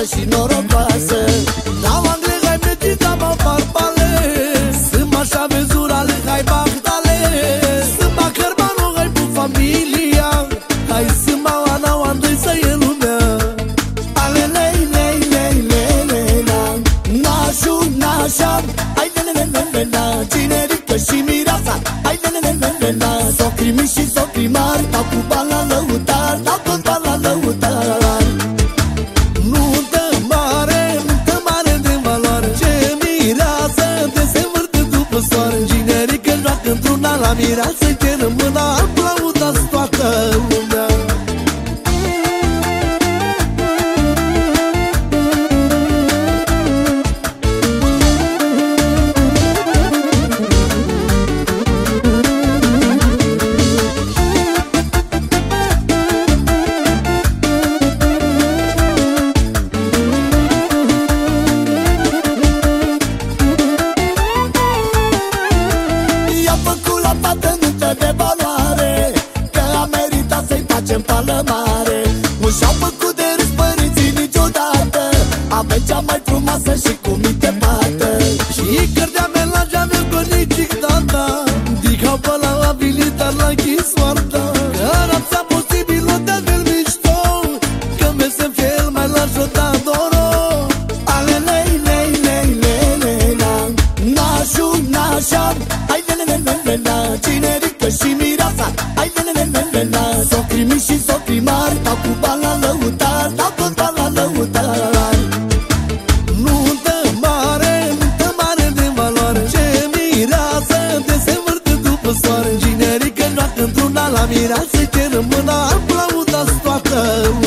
și norocoasă. Dau angle, hai metita, mă farpale. Sunt așa vezurale, hai bactale. Sunt bacărmanul, hai cu familia. Hai sunt maoana, oandoi să e lumea. Ale lei, lei, lei, lei, lei, la nașu, nașa. Hai le, le, le, le, le, la cinerică și mireasa. Hai le, le, le, le, le, la socri mici și socri mari. Dau cu bani la lăutar, dau tot bani la lăutar. Nuntă mare de valoare. Ce mireasă de se învârte după soare. Generică joacă într-una la mireasă. Chiar în mâna aplaudați toată lumea. De valoare, că a meritat să-i facem pală mare. Nu și-au făcut de râs părinții niciodată. Avem cea mai frumoasă și cu minte pată. Și cărdea melagea mea cu nicic tata. Dicau pe la abilitar la închis soarta. Că rapsa posibil o de-al mișto. Că mesem fel mai la jotadoro. Ale lei, lei, lei, lei, lei, la nașu, nașa. Hai le, le, le, le, le, la cinerică și mireasa. Hai le, le, le, le, le, la socri mici și socri mari. Dau cu bani la lăutar, dau tot bani la lăutar. Nuntă mare de valoare. Ce mireasă de se învârte după soare. Generică joacă într-una la mireasă. Chiar în mâna aplaudați toată lumea.